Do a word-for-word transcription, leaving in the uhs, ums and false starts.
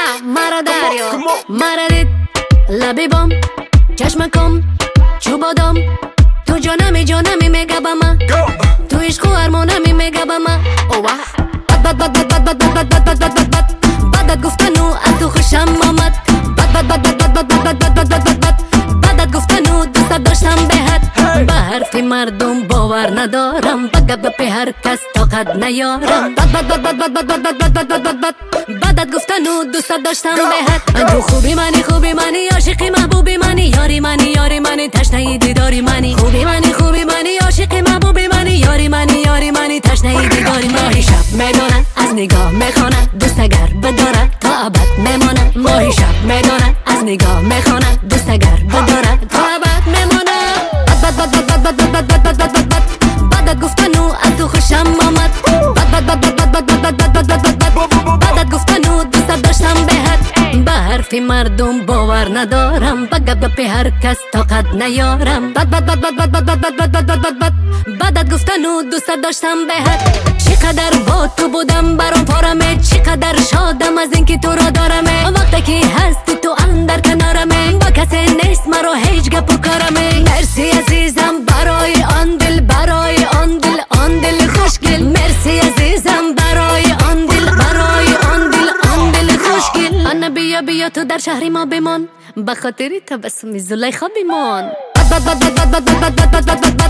مرا دریا مرا دید لبی بام چشم کم چوب آدم تو جانمی جانمی میگه با من تو عشق و ارمانمی میگه با من اوه بد بد بد بد بد بد بد بد بد بد بدت گفتن و از تو خوشم آمد بد بد بد بد بد بد بد بد بد بد بد بدت گفتن و دوست داشتم بهت به حرفی مردم باور ندارم بگه به هر کس طاقت نیارم بد بد بد بد بد بد بد بد بد بد بد بد بدت گفتن و دوست داشتم بهت تو خوبی منی خوبی منی عاشقی محبوبی منی یاری منی یاری منی تشنه دیداری منی خوبی منی خوبی منی عاشقی محبوبی منی یاری منی یاری منی تشنه دیداری ماهی شب میدونه از نگاه میخونه دوست اگر بداره تا ابد میمونه ماهی شب میدونه از نگاه میخونه دوست اگر بداره تا ابد میمونه بد بد بد بد بد بد بد بد بد بد بد بدت گفتن و از تو خوشم آمد بد بد بد بد بد بد بد بد بد بد بد بدت گفتن و دوست داشتم بهت به حرفی مردم باور ندارم بگه به هر کس طاقت نیارم بد بد بد بد بد بد بد بد بد بد بد بد بدت گفتن و دوست داشتم بهت چقدر با تو بودم برام پارمه چقدر شادم از اینکه تو را دارمه وقتی که هستی تو اندر کنارمه با کسی نیست مرا هیچ گپ و کارمه مرسی عزیزم برای آن دل برای آن دل آن دل خوشگل مرسی عزیزم برای آن دل برای آن دل آن دل خوشگل انا بیا بیا تو در شهری ما بمان به خاطری تبسمی زلیخا بمان بد بد بد بد بد بد بد بد بد